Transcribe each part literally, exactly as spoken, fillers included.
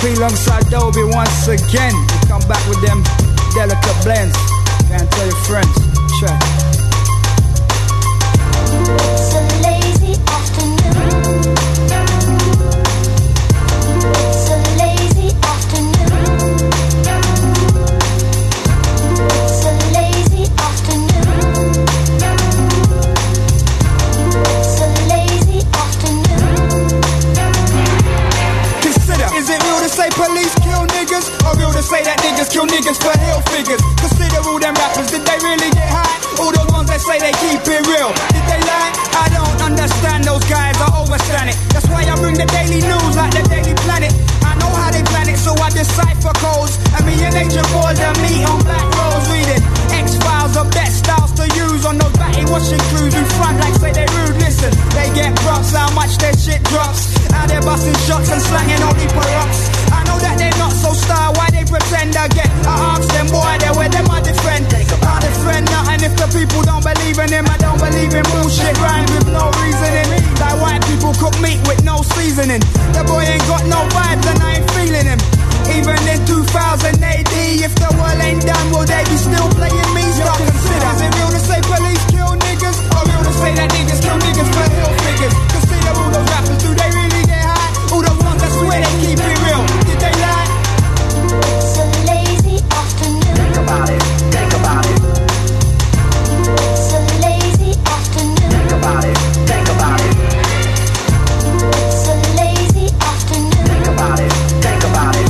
P alongside Dolby once again. We come back with them delicate blends. Can't tell your friends. Check. It's a lazy afternoon. It's a lazy afternoon. It's a lazy afternoon. It's a lazy afternoon. Consider, is it real to say police kill niggas? Or real to say that niggas kill niggas for hill figures? Consider all them rappers, did they really get high? All those ones that say they keep it real, did they lie? I don't understand those guys, I overstand it. That's why I bring the daily news like the Daily Planet. I know how they plan it, so I decipher codes. And me and Agent Boy, the meet on back rows reading X-Files are best styles to use on those batty watching crews who front like say they rude. Listen, they get props, how much their shit drops. How they're busting shots and slanging all the rocks. I know that they're not so star, why they pretend again? I ask them, boy, they where them I defend. I defend nothing if the people don't believe in him. I don't believe in bullshit rhymes with no reasoning. Like white people cook meat with no seasoning. The boy ain't got no vibes and I ain't feeling him. Even in two thousand A D, if the world ain't done, will they be still playing me? Stop, consider, is it real to say police kill niggas? Or real to say that niggas kill niggas for hill figures? Consider all those rappers, do they really get high? All the ones that swear they keep it real, did they lie? It's a lazy afternoon. Think about it, think about it. It's a lazy afternoon. Think about it, think about it. It's a lazy afternoon. Think about it, think about it.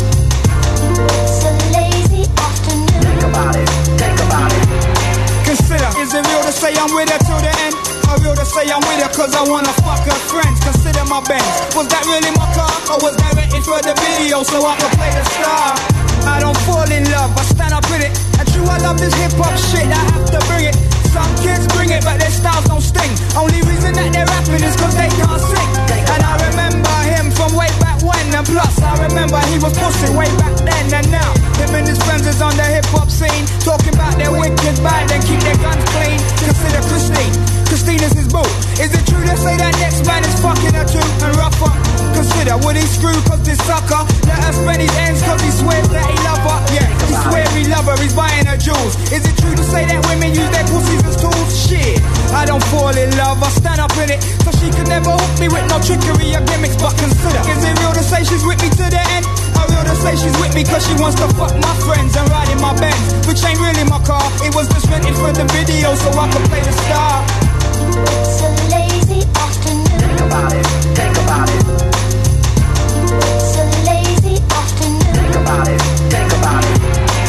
It's a lazy afternoon. Think about it, think about it. Consider, is it real to say I'm with her till the end? Or real to say I'm with her cause I wanna fuck her friends? Consider my Benz, was that really my car? Or was that rented for the video so I could play the star? I don't fall in love, I stand up with it. And true, I love this hip-hop shit, I have to bring it. Some kids bring it, but their styles don't sting. Only reason that they're rapping is cause they can't sing. And I remember him from way back when. And plus, I remember he was pushing way back then. And now, him and his friends is on the hip-hop scene, talking about their wicked bad and keep their guns clean. Consider Christine, Christine is his boo. Is it true to say that next man is fucking her too and rougher? Consider, would he screw cause this sucker let her spend his ends cause he swears that he love her? Yeah, he swear he love her, he's buying her jewels. Is it true to say that women use their pussies as tools? Shit, I don't fall in love, I stand up in it. So she could never hook me with no trickery or gimmicks. But consider, is it real to say she's with me to the end? Or real to say she's with me cause she wants to fuck my friends and ride in my Benz, which ain't really my car, it was just rented for the video so I could play the star. It's a lazy afternoon. Think about it, think about it. It's a lazy afternoon. Think about it, think about it.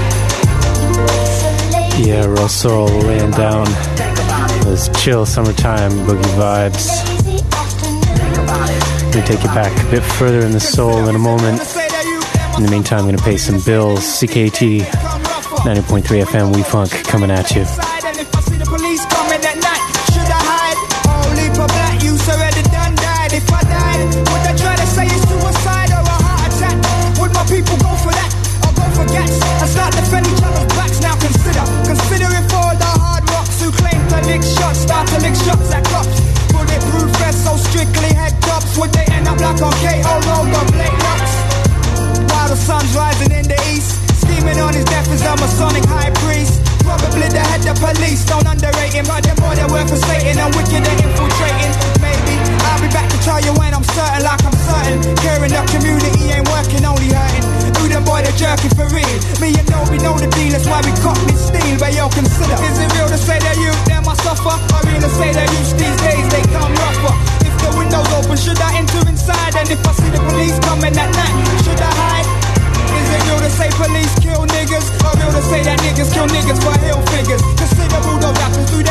It's a lazy Yeah, Russell laying down those chill summertime boogie vibes. lazy afternoon. Gonna take you back a bit further in the soul in a moment. In the meantime, I'm gonna pay some bills. C K T ninety point three F M, We Funk coming at you. And if I see the police coming at night, should I hide? Only for black youths already done died. If I died, would they try to say it's suicide or a heart attack? Would my people go for that or go for gats and start defending each other's backs? Now consider, consider if all the hard rocks who claim to lick shots start to lick shots at cops. Bulletproof vests so strictly head tops, would they end up like on K O road or Blake Locks? While the sun's rising in the east, scheming on his death as a Masonic high priest. Probably the head of police, don't underrate him. But they're more than worth for Satan and wicked and infiltrating. Maybe I'll be back to tell you when I'm certain, like I'm certain. Caring the community ain't working, only hurting. Who the boy, the jerky for real? Me and Nobi know the deal, that's why we caught this steel. But yo, consider, is it real to say that you, them I suffer? Or real to say that youth these days, they come rougher? If the window's open, should I enter inside? And if I see the police coming at night, should I hide? Is it real to say police kill niggas? Or real to say that niggas kill niggas for hill figures? Consider all those rappers, do